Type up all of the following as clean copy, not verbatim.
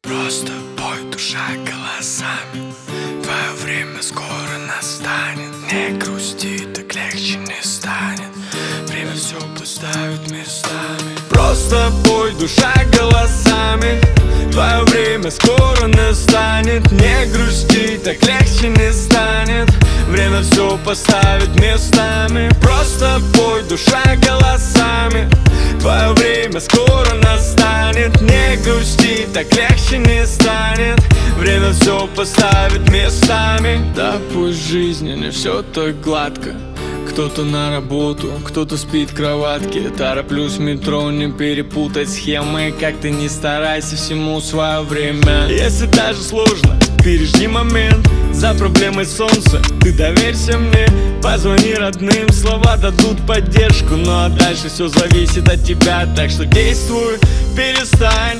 Просто пой, душа голосами. Твое время скоро настанет. Не грусти, так легче не станет. Время все поставит местами. Просто пой, душа голосами. Твое время скоро настанет. Не грусти, так легче не станет. Время все поставит местами. Просто пой, душа голосами. Твое время скоро настанет. Не грусти, так легче не станет. Время все поставит местами. Да пусть в жизни не все так гладко. Кто-то на работу, кто-то спит в кроватке. Тороплюсь в метро, не перепутать схемы. Как ты не старайся, всему свое время. Если даже сложно, пережди момент. За проблемой солнца ты доверься мне. Позвони родным, слова дадут поддержку. Ну а дальше все зависит от тебя. Так что действуй, перестань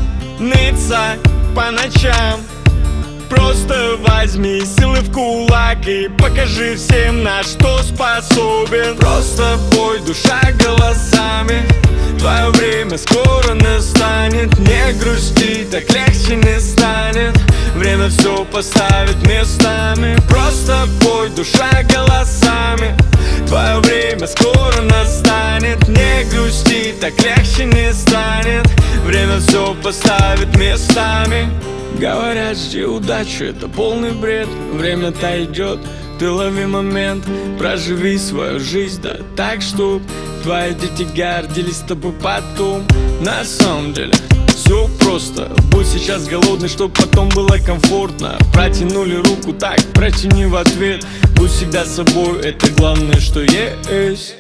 ныться по ночам. Просто возьми силы в кулак и покажи всем, на что способен. Просто пой, душа голосами. Твое время скоро настанет. Не грусти, так легче не станет. Время все поставит местами. Просто пой, душа голосами. Твое время скоро настанет. Не грусти, так легче не станет. Время все поставит местами. Говорят, жди удачи, это полный бред. Время-то идет, ты лови момент. Проживи свою жизнь, да так, чтоб твои дети гордились тобой потом. На самом деле все просто. Будь сейчас голодный, чтоб потом было комфортно. Протянули руку, так протяни в ответ. Будь всегда собой, это главное, что есть.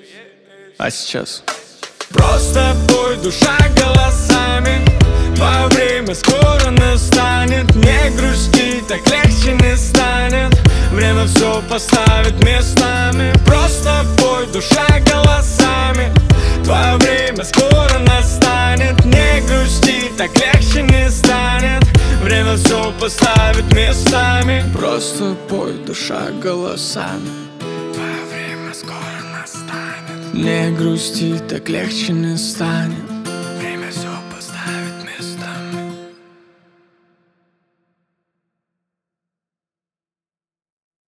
А сейчас просто пой, душа голосами. Твое время скоро настанет. Не грусти, так легче не станет. Время все поставит местами. Просто пой, душа голосами. Твое время скоро настанет. Не грусти, так легче не станет. Время все поставит местами. Просто пой, душа голосами. Твое время скоро настанет. Не грусти, так легче не станет.